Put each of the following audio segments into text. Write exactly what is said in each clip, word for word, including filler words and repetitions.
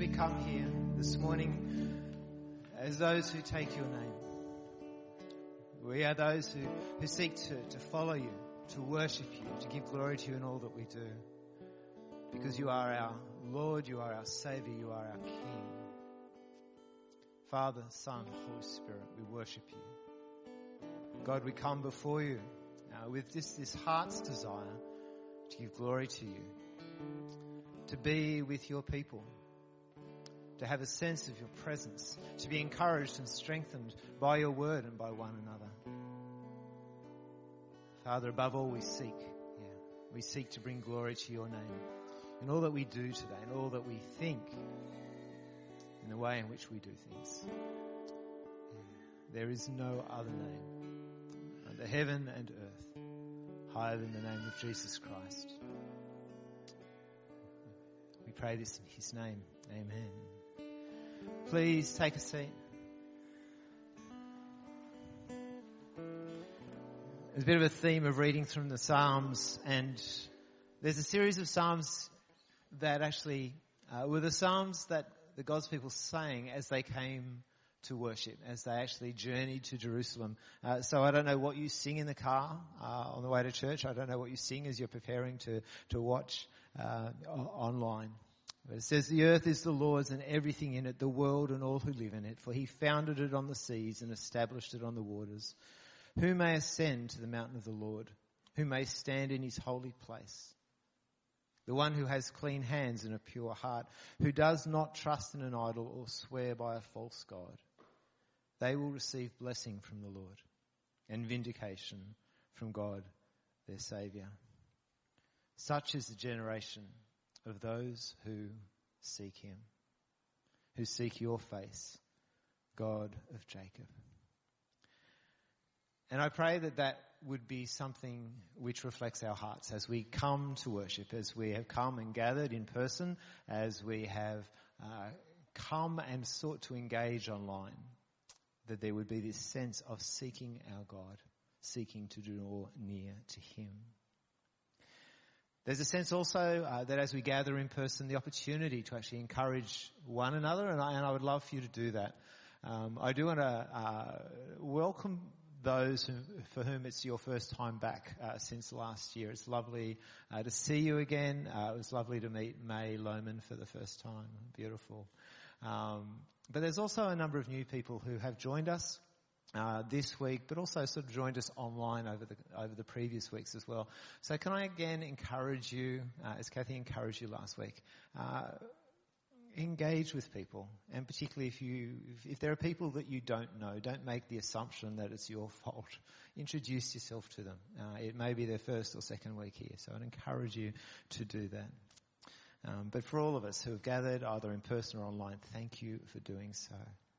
we come here this morning as those who take your name. We are those who, who seek to, to follow you, to worship you, to give glory to you in all that we do. Because you are our Lord, you are our Saviour, you are our King. Father, Son, Holy Spirit, we worship you. God, we come before you uh, with this, this heart's desire to give glory to you, to be with your people, to have a sense of your presence, to be encouraged and strengthened by your word and by one another. Father, above all we seek, yeah, we seek to bring glory to your name in all that we do today, in all that we think, in the way in which we do things. Yeah. There is no other name under heaven and earth higher than the name of Jesus Christ. We pray this in his name. Amen. Please take a seat. There's a bit of a theme of reading from the Psalms, and there's a series of Psalms that actually uh, were the Psalms that the God's people sang as they came to worship, as they actually journeyed to Jerusalem. Uh, so I don't know what you sing in the car uh, on the way to church. I don't know what you sing as you're preparing to, to watch uh, online. But it says, the earth is the Lord's and everything in it, the world and all who live in it. For he founded it on the seas and established it on the waters. Who may ascend to the mountain of the Lord? Who may stand in his holy place? The one who has clean hands and a pure heart, who does not trust in an idol or swear by a false god. They will receive blessing from the Lord and vindication from God, their Saviour. Such is the generation of those who seek him, who seek your face, God of Jacob. And I pray that that would be something which reflects our hearts as we come to worship, as we have come and gathered in person, as we have uh, come and sought to engage online, that there would be this sense of seeking our God, seeking to draw near to him. There's a sense also uh, that as we gather in person, the opportunity to actually encourage one another, and I, and I would love for you to do that. Um, I do want to uh, welcome those who, for whom it's your first time back uh, since last year. It's lovely uh, to see you again. Uh, it was lovely to meet May Lohman for the first time. Beautiful. Um, but there's also a number of new people who have joined us uh, this week, but also sort of joined us online over the over the previous weeks as well. So can I again encourage you, uh, as Kathy encouraged you last week, uh, engage with people, and particularly if you if, if there are people that you don't know, don't make the assumption that it's your fault. Introduce yourself to them. Uh, it may be their first or second week here, so I'd encourage you to do that. Um, but for all of us who have gathered either in person or online, thank you for doing so.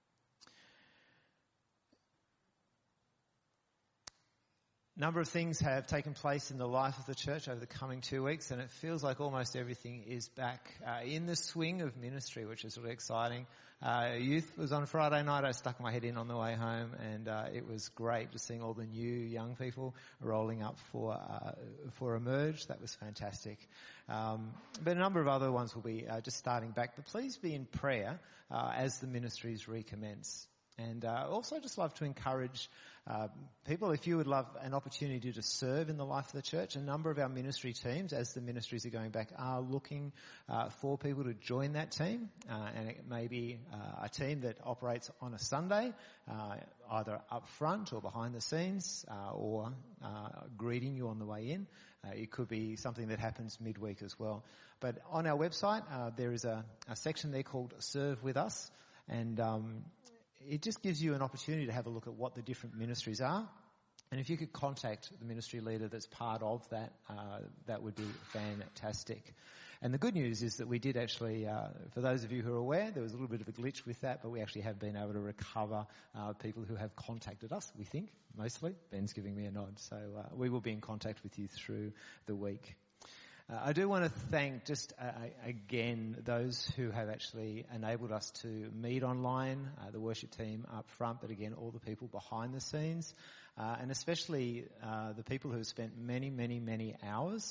A number of things have taken place in the life of the church over the coming two weeks, and it feels like almost everything is back uh, in the swing of ministry, which is really exciting. Uh, youth was on Friday night. I stuck my head in on the way home, and uh, it was great just seeing all the new young people rolling up for uh, for Emerge. That was fantastic. Um, but a number of other ones will be uh, just starting back. But please be in prayer uh, as the ministries recommence. And uh, also just love to encourage uh, people, if you would love an opportunity to serve in the life of the church, a number of our ministry teams, as the ministries are going back, are looking uh, for people to join that team. Uh, and it may be uh, a team that operates on a Sunday, uh, either up front or behind the scenes, uh, or uh, greeting you on the way in. Uh, it could be something that happens midweek as well. But on our website, uh, there is a, a section there called Serve With Us, and um it just gives you an opportunity to have a look at what the different ministries are. And if you could contact the ministry leader that's part of that, uh, that would be fantastic. And the good news is that we did actually, uh, for those of you who are aware, there was a little bit of a glitch with that, but we actually have been able to recover uh, people who have contacted us, we think, mostly. Ben's giving me a nod. So uh, we will be in contact with you through the week. Uh, I do want to thank just uh, again those who have actually enabled us to meet online, uh, the worship team up front, but again all the people behind the scenes, uh, and especially uh, the people who have spent many, many, many hours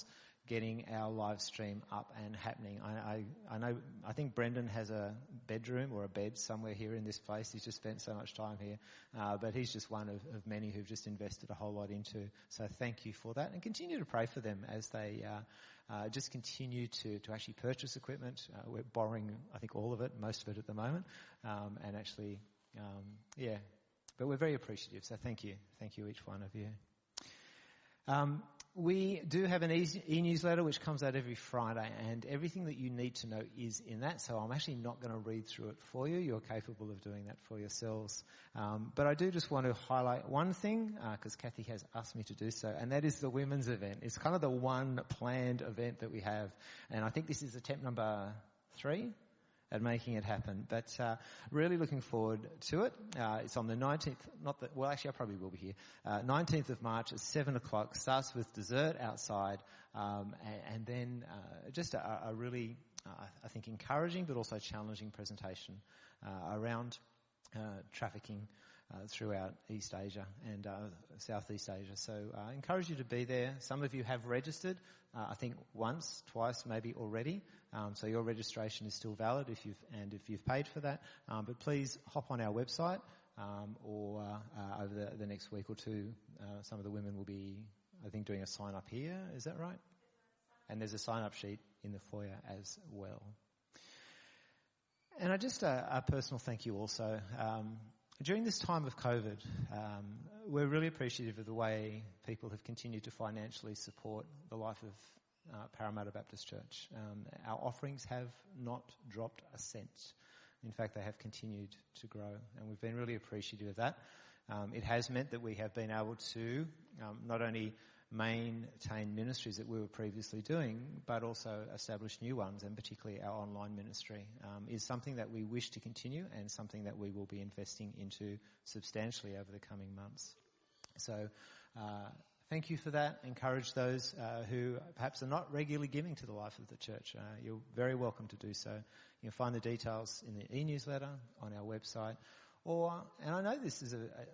getting our live stream up and happening. I, I, I know, I think Brendan has a bedroom or a bed somewhere here in this place. He's just spent so much time here. Uh, but he's just one of, of many who've just invested a whole lot into. So thank you for that, and continue to pray for them as they, uh, uh, just continue to, to actually purchase equipment. Uh, we're borrowing, I think, all of it, most of it at the moment. Um, and actually, um, yeah, but we're very appreciative. So thank you. Thank you, each one of you. Um, We do have an e- e-newsletter which comes out every Friday, and everything that you need to know is in that, so I'm actually not going to read through it for you. You're capable of doing that for yourselves. Um, but I do just want to highlight one thing, because uh, Kathy has asked me to do so, and that is the women's event. It's kind of the one planned event that we have, and I think this is attempt number three at making it happen. But uh, really looking forward to it. Uh, it's on the nineteenth, not the, well actually I probably will be here, uh, nineteenth of March at seven o'clock. Starts with dessert outside, um, and, and then uh, just a, a really, uh, I think, encouraging but also challenging presentation uh, around uh, trafficking uh, throughout East Asia and uh, Southeast Asia. So uh, I encourage you to be there. Some of you have registered, uh, I think once, twice maybe already. Um, so your registration is still valid if you've, and if you've paid for that. Um, but please hop on our website, um, or uh, uh, over the, the next week or two, uh, some of the women will be, I think, doing a sign up here. Is that right? And there's a sign up sheet in the foyer as well. And I just uh, a personal thank you also. Um, during this time of COVID, um, we're really appreciative of the way people have continued to financially support the life of Uh, Parramatta Baptist Church. Um, our offerings have not dropped a cent. In fact, they have continued to grow, and we've been really appreciative of that. Um, it has meant that we have been able to um, not only maintain ministries that we were previously doing, but also establish new ones, and particularly our online ministry um, is something that we wish to continue, and something that we will be investing into substantially over the coming months. So, uh, thank you for that. Encourage those uh, who perhaps are not regularly giving to the life of the church. Uh, you're very welcome to do so. You'll find the details in the e-newsletter on our website. Or, and I know this is a, a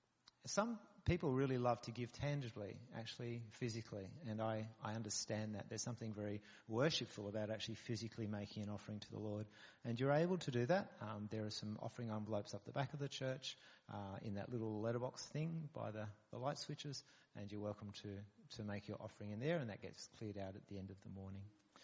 some people really love to give tangibly, actually physically, and I, I understand that. There's something very worshipful about actually physically making an offering to the Lord. And you're able to do that. Um, there are some offering envelopes up the back of the church uh, in that little letterbox thing by the, the light switches, and you're welcome to, to make your offering in there, and that gets cleared out at the end of the morning.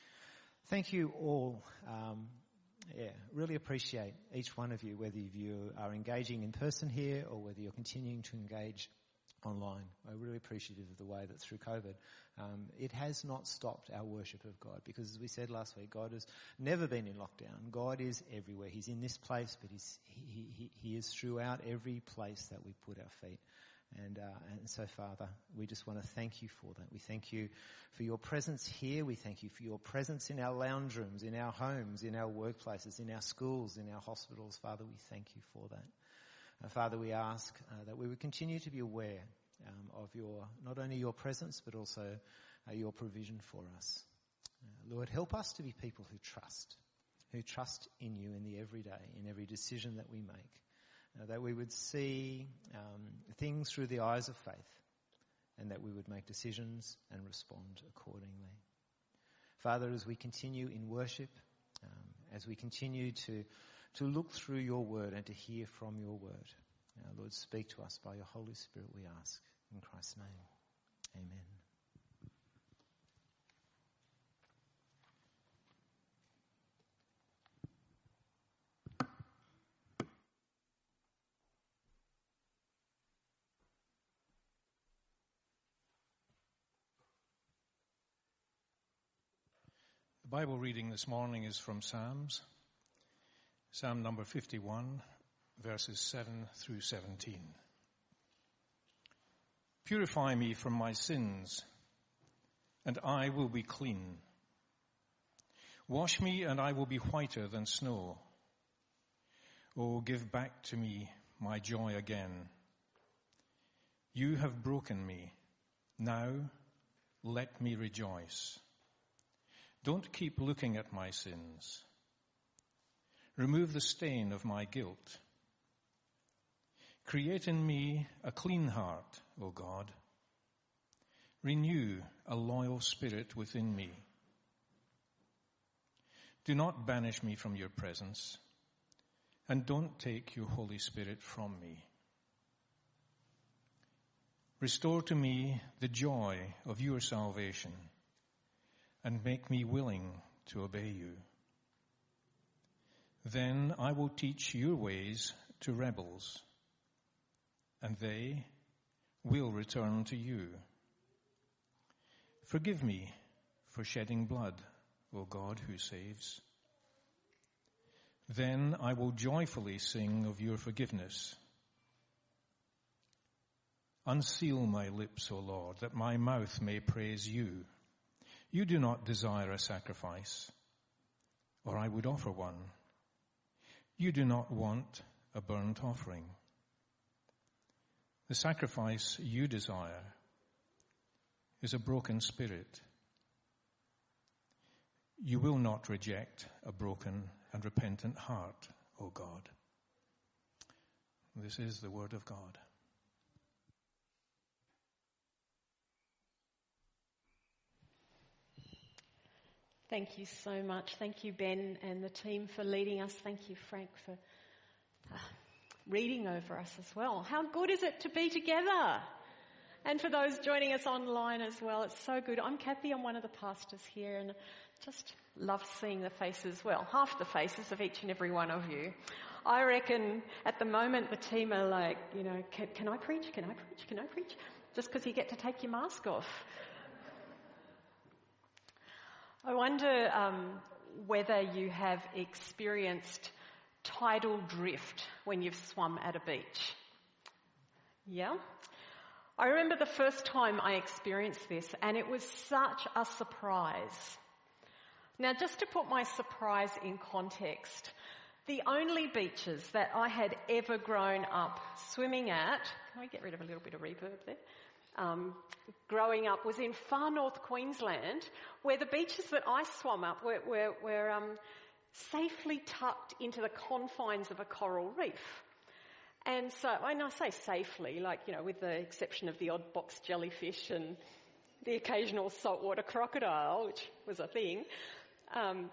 Thank you all. Um, yeah, really appreciate each one of you, whether you are engaging in person here or whether you're continuing to engage online. We're really appreciative of the way that through COVID, um, it has not stopped our worship of God, because as we said last week, God has never been in lockdown. God is everywhere. He's in this place, but he's, he, he, he is throughout every place that we put our feet. And, uh, and so, Father, we just want to thank you for that. We thank you for your presence here. We thank you for your presence in our lounge rooms, in our homes, in our workplaces, in our schools, in our hospitals. Father, we thank you for that. Uh, Father, we ask uh, that we would continue to be aware um, of your, not only your presence, but also uh, your provision for us. Uh, Lord, help us to be people who trust, who trust in you in the everyday, in every decision that we make. Uh, that we would see um, things through the eyes of faith, and that we would make decisions and respond accordingly. Father, as we continue in worship, um, as we continue to, to look through your word and to hear from your word, uh, Lord, speak to us by your Holy Spirit, we ask. In Christ's name, amen. The Bible reading this morning is from Psalms, Psalm number fifty-one, verses seven through seventeen. Purify me from my sins, and I will be clean. Wash me, and I will be whiter than snow. Oh, give back to me my joy again. You have broken me. Now let me rejoice. Don't keep looking at my sins. Remove the stain of my guilt. Create in me a clean heart, O God. Renew a loyal spirit within me. Do not banish me from your presence, and don't take your Holy Spirit from me. Restore to me the joy of your salvation, and make me willing to obey you. Then I will teach your ways to rebels, and they will return to you. Forgive me for shedding blood, O God who saves. Then I will joyfully sing of your forgiveness. Unseal my lips, O Lord, that my mouth may praise you. You do not desire a sacrifice, or I would offer one. You do not want a burnt offering. The sacrifice you desire is a broken spirit. You will not reject a broken and repentant heart, O God. This is the word of God. Thank you so much. Thank you, Ben and the team, for leading us. Thank you, Frank, for uh, reading over us as well. How good is it to be together? And for those joining us online as well, it's so good. I'm Kathy, I'm one of the pastors here, and just love seeing the faces, well, half the faces of each and every one of you. I reckon at the moment the team are like, you know, can, can I preach? Can I preach? Can I preach? Just because you get to take your mask off. I wonder um, whether you have experienced tidal drift when you've swum at a beach. Yeah? I remember the first time I experienced this, and it was such a surprise. Now, just to put my surprise in context, the only beaches that I had ever grown up swimming at, can I get rid of a little bit of reverb there? Um, growing up was in far north Queensland, where the beaches that I swam up were, were, were um, safely tucked into the confines of a coral reef. And so, and I say safely, like, you know, with the exception of the odd box jellyfish and the occasional saltwater crocodile, which was a thing. Um,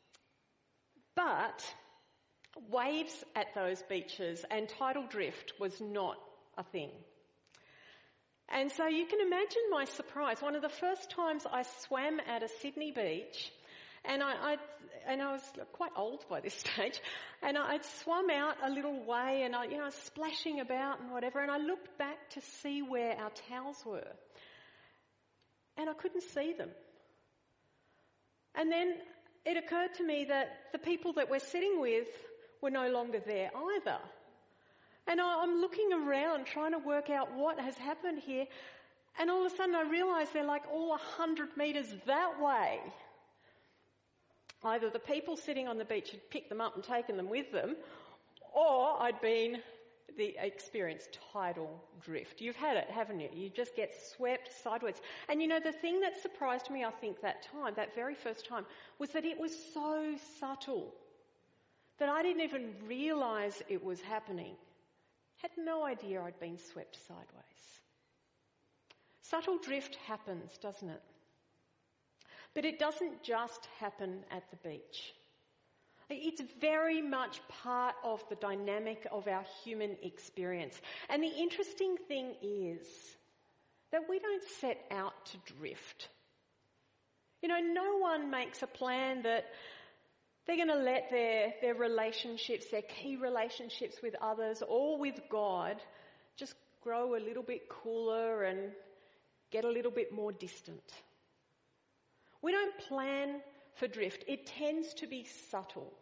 but waves at those beaches and tidal drift was not a thing. And so you can imagine my surprise. One of the first times I swam at a Sydney beach, and I, I and I was quite old by this stage, and I'd swum out a little way, and I, you know, splashing about and whatever, and I looked back to see where our towels were, and I couldn't see them. And then it occurred to me that the people that we're sitting with were no longer there either. And I'm looking around trying to work out what has happened here, and all of a sudden I realise they're like all a hundred metres that way. Either the people sitting on the beach had picked them up and taken them with them, or I'd been the experienced tidal drift. You've had it, haven't you? You just get swept sideways. And you know, the thing that surprised me, I think, that time, that very first time, was that it was so subtle that I didn't even realise it was happening. Had no idea I'd been swept sideways. Subtle drift happens, doesn't it? But it doesn't just happen at the beach. It's very much part of the dynamic of our human experience. And the interesting thing is that we don't set out to drift. You know, no one makes a plan that they're going to let their, their relationships, their key relationships with others or with God, just grow a little bit cooler and get a little bit more distant. We don't plan for drift. It tends to be subtle.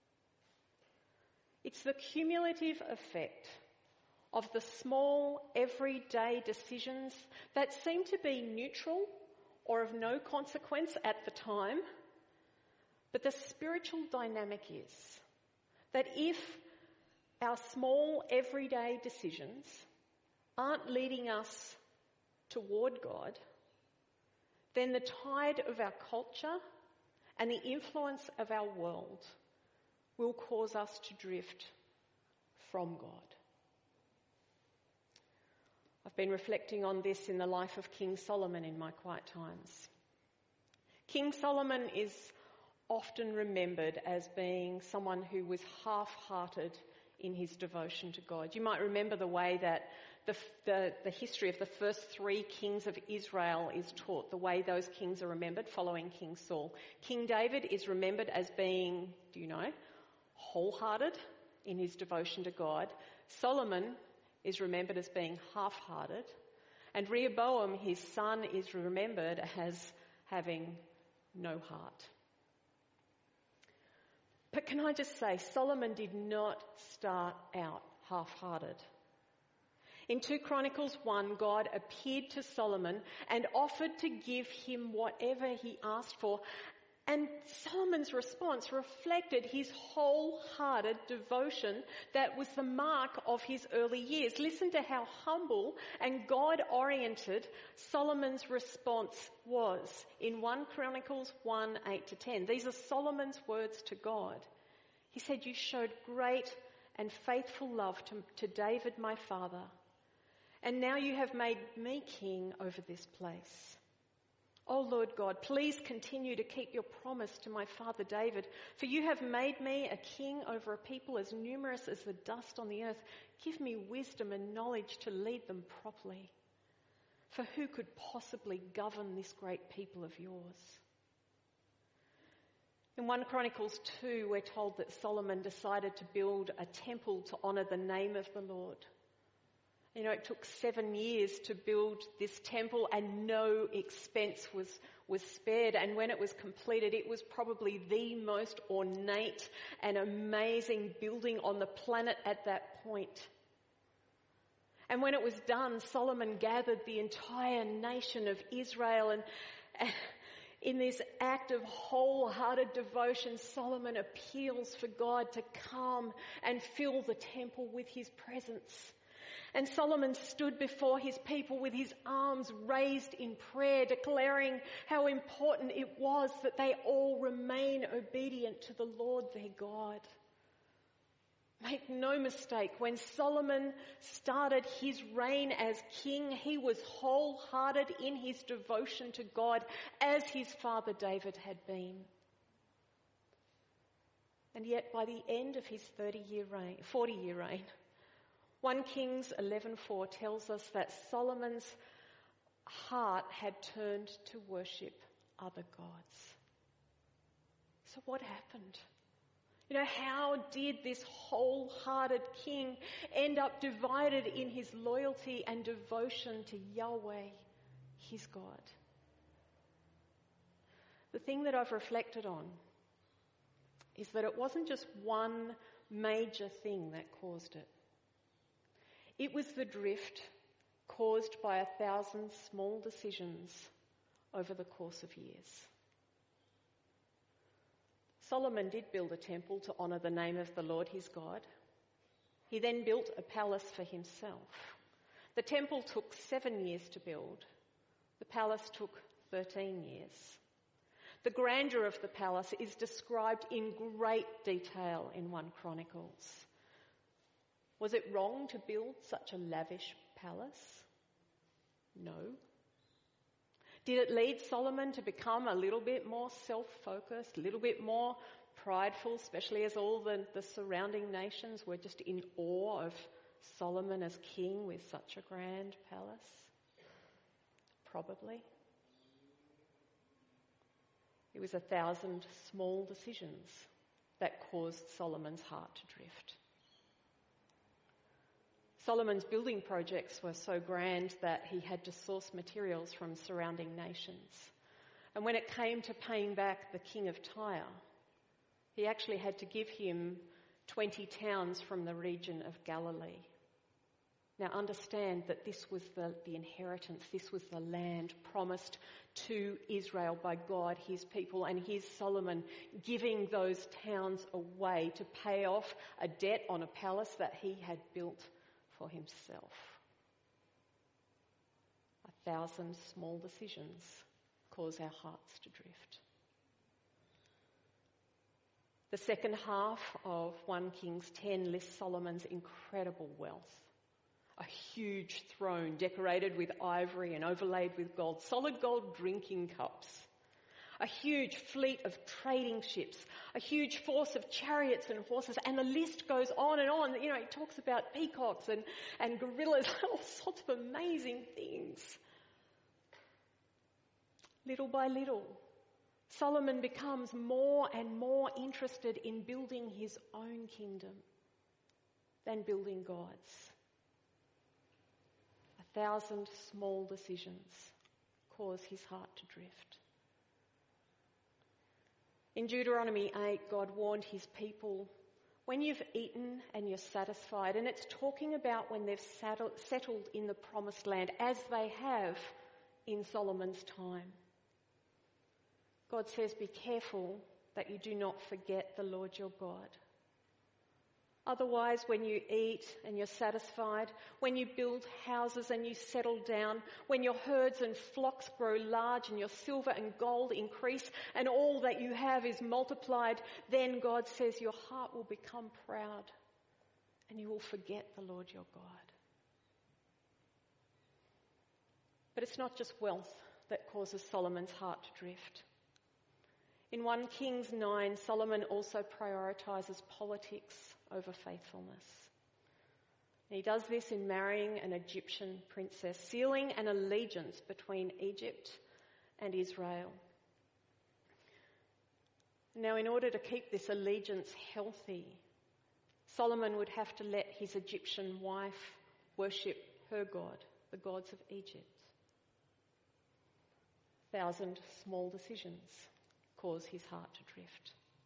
It's the cumulative effect of the small, everyday decisions that seem to be neutral or of no consequence at the time. But the spiritual dynamic is that if our small, everyday decisions aren't leading us toward God, then the tide of our culture and the influence of our world will cause us to drift from God. I've been reflecting on this in the life of King Solomon in my quiet times. King Solomon is often remembered as being someone who was half-hearted in his devotion to God. You might remember the way that the, the, the history of the first three kings of Israel is taught, the way those kings are remembered following King Saul. King David is remembered as being, do you know, wholehearted in his devotion to God. Solomon is remembered as being half-hearted. And Rehoboam, his son, is remembered as having no heart. But can I just say, Solomon did not start out half-hearted. In two Chronicles one, God appeared to Solomon and offered to give him whatever he asked for. And Solomon's response reflected his wholehearted devotion that was the mark of his early years. Listen to how humble and God-oriented Solomon's response was in First Chronicles one, eight to ten. These are Solomon's words to God. He said, "You showed great and faithful love to, to David my father, and now you have made me king over this place. O Lord God, please continue to keep your promise to my father David, for you have made me a king over a people as numerous as the dust on the earth. Give me wisdom and knowledge to lead them properly. For who could possibly govern this great people of yours?" In First Chronicles two, we're told that Solomon decided to build a temple to honour the name of the Lord. You know, it took seven years to build this temple and no expense was, was spared. And when it was completed, it was probably the most ornate and amazing building on the planet at that point. And when it was done, Solomon gathered the entire nation of Israel, and, and in this act of wholehearted devotion, Solomon appeals for God to come and fill the temple with his presence. And Solomon stood before his people with his arms raised in prayer, declaring how important it was that they all remain obedient to the Lord their God. Make no mistake, when Solomon started his reign as king, he was wholehearted in his devotion to God as his father David had been. And yet by the end of his thirty-year reign, forty-year reign, First Kings eleven four tells us that Solomon's heart had turned to worship other gods. So what happened? You know, how did this wholehearted king end up divided in his loyalty and devotion to Yahweh, his God? The thing that I've reflected on is that it wasn't just one major thing that caused it. It was the drift caused by a thousand small decisions over the course of years. Solomon did build a temple to honour the name of the Lord his God. He then built a palace for himself. The temple took seven years to build. The palace took thirteen years. The grandeur of the palace is described in great detail in First Chronicles. Was it wrong to build such a lavish palace? No. Did it lead Solomon to become a little bit more self-focused, a little bit more prideful, especially as all the, the surrounding nations were just in awe of Solomon as king with such a grand palace? Probably. It was a thousand small decisions that caused Solomon's heart to drift. Solomon's building projects were so grand that he had to source materials from surrounding nations. And when it came to paying back the king of Tyre, he actually had to give him twenty towns from the region of Galilee. Now understand that this was the, the inheritance, this was the land promised to Israel by God, his people, and here's Solomon giving those towns away to pay off a debt on a palace that he had built for himself. A thousand small decisions cause our hearts to drift. The second half of First Kings ten lists Solomon's incredible wealth. A huge throne decorated with ivory and overlaid with gold, solid gold drinking cups. A huge fleet of trading ships, a huge force of chariots and horses, and the list goes on and on. You know, it talks about peacocks and, and gorillas, all sorts of amazing things. Little by little, Solomon becomes more and more interested in building his own kingdom than building God's. A thousand small decisions cause his heart to drift. In Deuteronomy eight, God warned his people, when you've eaten and you're satisfied, and it's talking about when they've settled in the promised land, as they have in Solomon's time. God says, be careful that you do not forget the Lord your God. Otherwise, when you eat and you're satisfied, when you build houses and you settle down, when your herds and flocks grow large and your silver and gold increase and all that you have is multiplied, then God says your heart will become proud and you will forget the Lord your God. But it's not just wealth that causes Solomon's heart to drift. In First Kings nine, Solomon also prioritises politics over faithfulness. And he does this in marrying an Egyptian princess, sealing an allegiance between Egypt and Israel. Now, in order to keep this allegiance healthy, Solomon would have to let his Egyptian wife worship her god, the gods of Egypt. A thousand small decisions cause his heart to drift.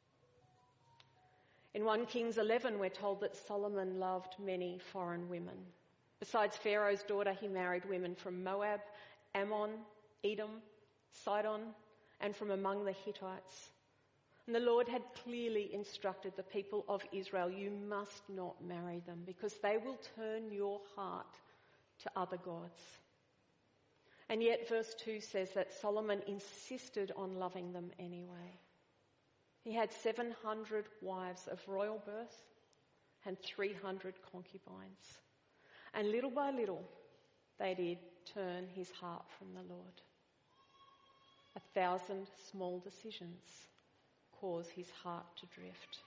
In First Kings eleven, we're told that Solomon loved many foreign women. Besides Pharaoh's daughter, he married women from Moab, Ammon, Edom, Sidon, and from among the Hittites. And the Lord had clearly instructed the people of Israel, you must not marry them because they will turn your heart to other gods. And yet verse two says that Solomon insisted on loving them anyway. He had seven hundred wives of royal birth and three hundred concubines. And little by little, they did turn his heart from the Lord. A thousand small decisions cause his heart to drift.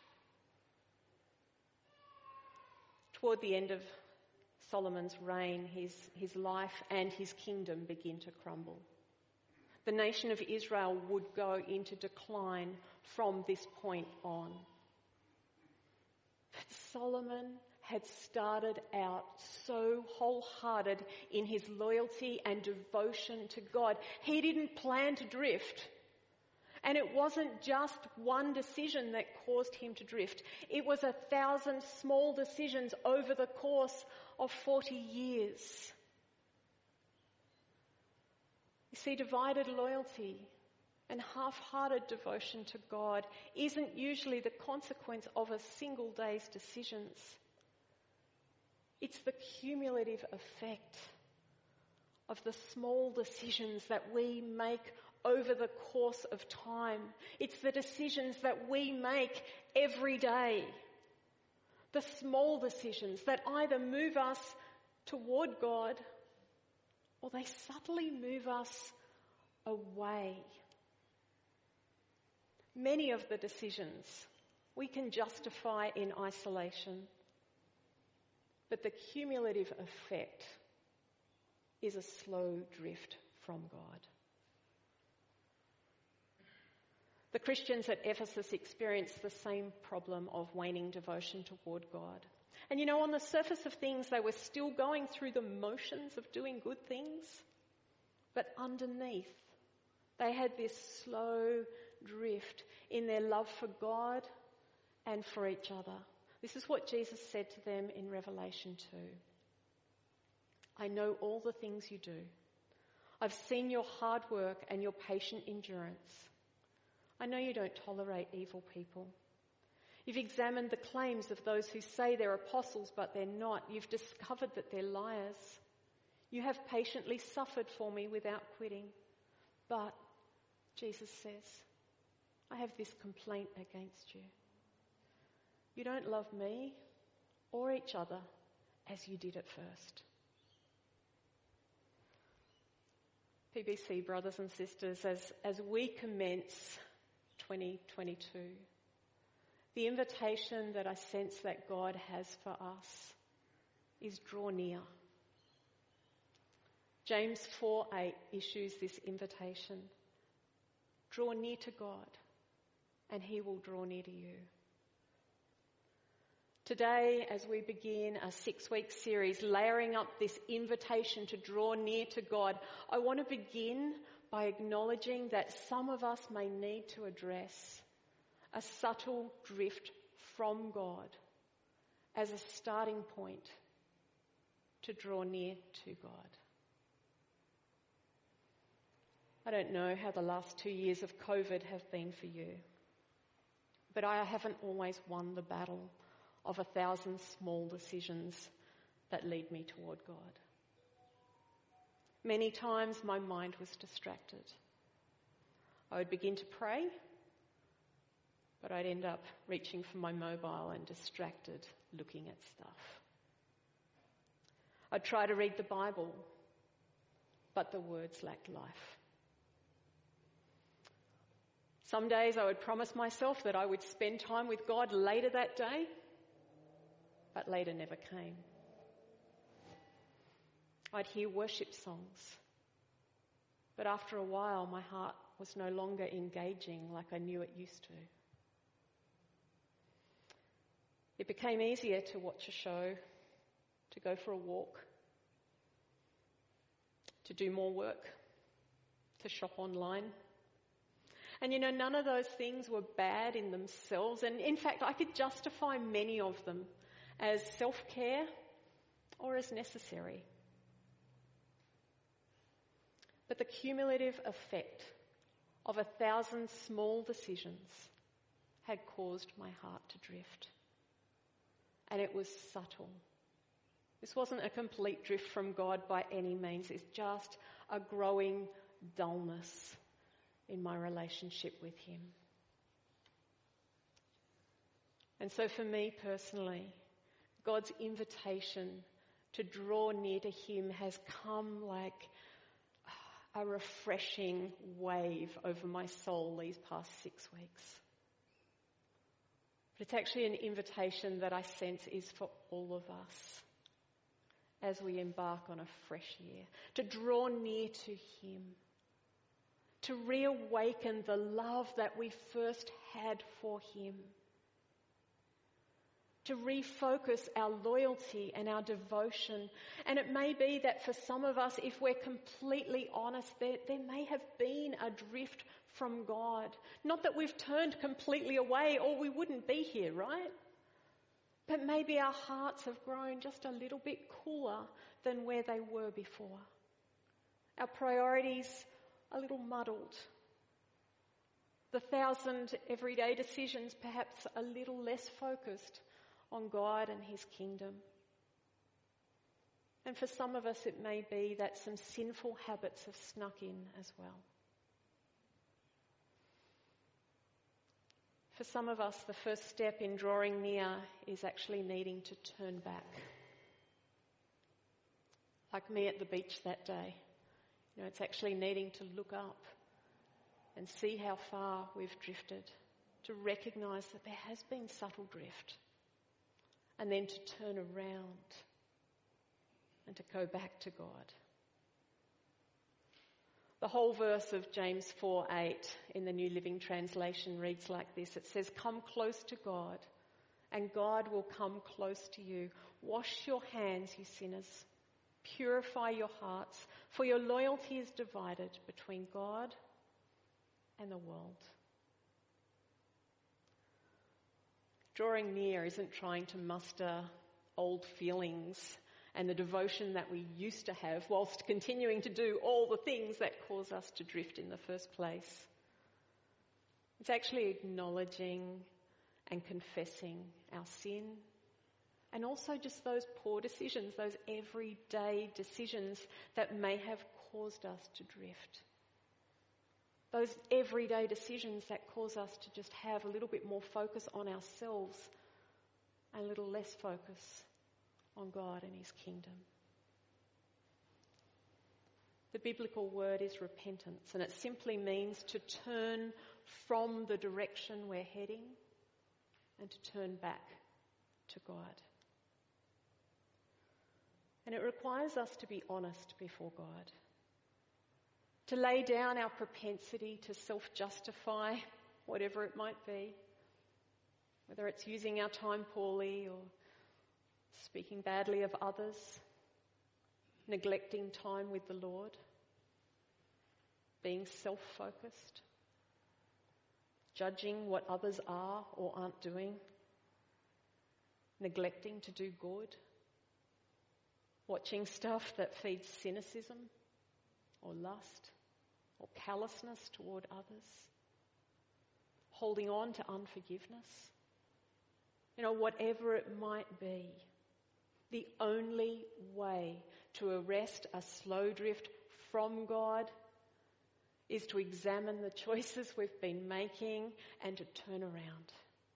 Toward the end of Solomon's reign, his, his life and his kingdom begin to crumble. The nation of Israel would go into decline from this point on. But Solomon had started out so wholehearted in his loyalty and devotion to God. He didn't plan to drift. And it wasn't just one decision that caused him to drift. It was a thousand small decisions over the course of forty years. You see, divided loyalty and half-hearted devotion to God isn't usually the consequence of a single day's decisions. It's the cumulative effect of the small decisions that we make over the course of time. It's the decisions that we make every day. The small decisions that either move us toward God or they subtly move us away. Many of the decisions we can justify in isolation, but the cumulative effect is a slow drift from God. The Christians at Ephesus experienced the same problem of waning devotion toward God. And you know, on the surface of things, they were still going through the motions of doing good things. But underneath, they had this slow drift in their love for God and for each other. This is what Jesus said to them in Revelation two. I know all the things you do. I've seen your hard work and your patient endurance. I know you don't tolerate evil people. You've examined the claims of those who say they're apostles, but they're not. You've discovered that they're liars. You have patiently suffered for me without quitting. But, Jesus says, I have this complaint against you. You don't love me or each other as you did at first. P B C brothers and sisters, as, as we commence twenty twenty-two, the invitation that I sense that God has for us is draw near. James four eight issues this invitation. Draw near to God, and he will draw near to you. Today, as we begin a six-week series, layering up this invitation to draw near to God, I want to begin by acknowledging that some of us may need to address a subtle drift from God as a starting point to draw near to God. I don't know how the last two years of COVID have been for you, but I haven't always won the battle of a thousand small decisions that lead me toward God. Many times my mind was distracted. I would begin to pray, but I'd end up reaching for my mobile and distracted looking at stuff. I'd try to read the Bible, but the words lacked life. Some days I would promise myself that I would spend time with God later that day, but later never came. I'd hear worship songs, but after a while my heart was no longer engaging like I knew it used to. It became easier to watch a show, to go for a walk, to do more work, to shop online. And you know, none of those things were bad in themselves, and in fact I could justify many of them as self-care or as necessary. But the cumulative effect of a thousand small decisions had caused my heart to drift. And it was subtle. This wasn't a complete drift from God by any means. It's just a growing dullness in my relationship with him. And so for me personally, God's invitation to draw near to him has come like a refreshing wave over my soul these past six weeks. But it's actually an invitation that I sense is for all of us as we embark on a fresh year, to draw near to him, to reawaken the love that we first had for him, to refocus our loyalty and our devotion. And it may be that for some of us, if we're completely honest, there, there may have been a drift from God. Not that we've turned completely away or we wouldn't be here, right? But maybe our hearts have grown just a little bit cooler than where they were before. Our priorities a little muddled. The thousand everyday decisions perhaps a little less focused on God and his kingdom. And for some of us it may be that some sinful habits have snuck in as well. For some of us, the first step in drawing near is actually needing to turn back. Like me at the beach that day. You know, it's actually needing to look up and see how far we've drifted, to recognise that there has been subtle drift, and then to turn around and to go back to God. The whole verse of James four eight in the New Living Translation reads like this. It says, "Come close to God, and God will come close to you. Wash your hands, you sinners. Purify your hearts, for your loyalty is divided between God and the world." Drawing near isn't trying to muster old feelings and the devotion that we used to have whilst continuing to do all the things that cause us to drift in the first place. It's actually acknowledging and confessing our sin, and also just those poor decisions, those everyday decisions that may have caused us to drift. Those everyday decisions that cause us to just have a little bit more focus on ourselves and a little less focus on God and his kingdom. The biblical word is repentance, and it simply means to turn from the direction we're heading and to turn back to God. And it requires us to be honest before God, to lay down our propensity to self-justify whatever it might be, whether it's using our time poorly or speaking badly of others, neglecting time with the Lord, being self-focused, judging what others are or aren't doing, neglecting to do good, watching stuff that feeds cynicism or lust or callousness toward others, holding on to unforgiveness. You know, whatever it might be, the only way to arrest a slow drift from God is to examine the choices we've been making and to turn around.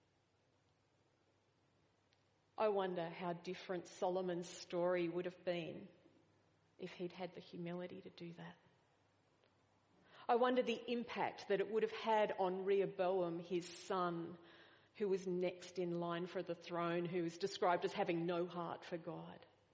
I wonder how different Solomon's story would have been if he'd had the humility to do that. I wonder the impact that it would have had on Rehoboam, his son, who was next in line for the throne, who was described as having no heart for God.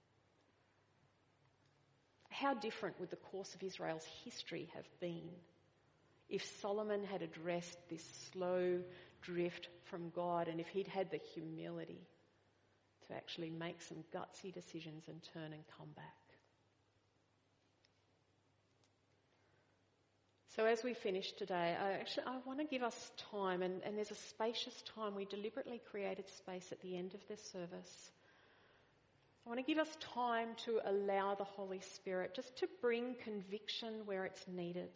How different would the course of Israel's history have been if Solomon had addressed this slow drift from God and if he'd had the humility to actually make some gutsy decisions and turn and come back? So as we finish today, I actually I want to give us time, and, and there's a spacious time. We deliberately created space at the end of this service. I want to give us time to allow the Holy Spirit just to bring conviction where it's needed,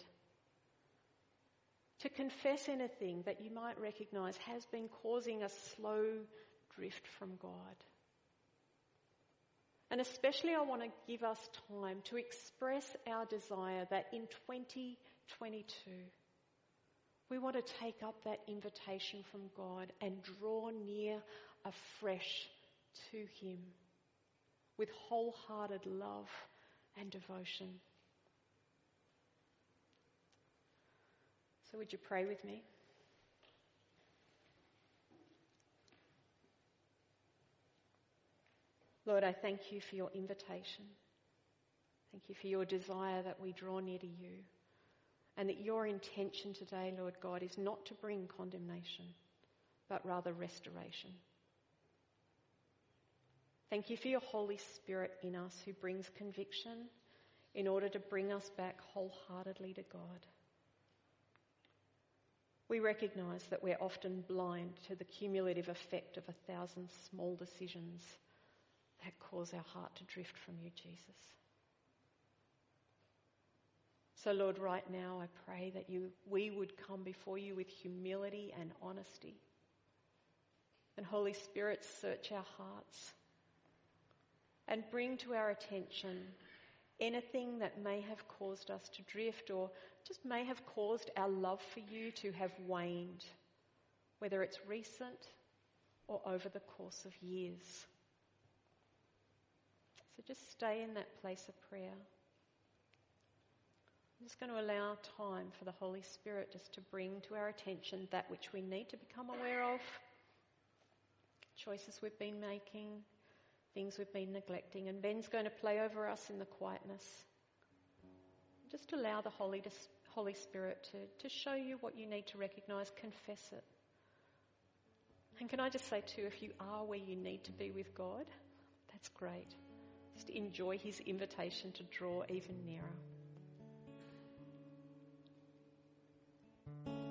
to confess anything that you might recognise has been causing a slow drift from God. And especially I want to give us time to express our desire that in twenty twenty-two we want to take up that invitation from God and draw near afresh to him with wholehearted love and devotion. So would you pray with me? Lord, I thank you for your invitation. Thank you for your desire that we draw near to you, and that your intention today, Lord God, is not to bring condemnation, but rather restoration. Thank you for your Holy Spirit in us who brings conviction in order to bring us back wholeheartedly to God. We recognise that we're often blind to the cumulative effect of a thousand small decisions that cause our heart to drift from you, Jesus. So Lord, right now I pray that you, we would come before you with humility and honesty. And Holy Spirit, search our hearts and bring to our attention anything that may have caused us to drift or just may have caused our love for you to have waned, whether it's recent or over the course of years. So just stay in that place of prayer. I'm just going to allow time for the Holy Spirit just to bring to our attention that which we need to become aware of, choices we've been making, things we've been neglecting. And Ben's going to play over us in the quietness. Just allow the Holy, Holy Spirit to, to show you what you need to recognise, confess it. And can I just say too, if you are where you need to be with God, that's great. Just enjoy his invitation to draw even nearer.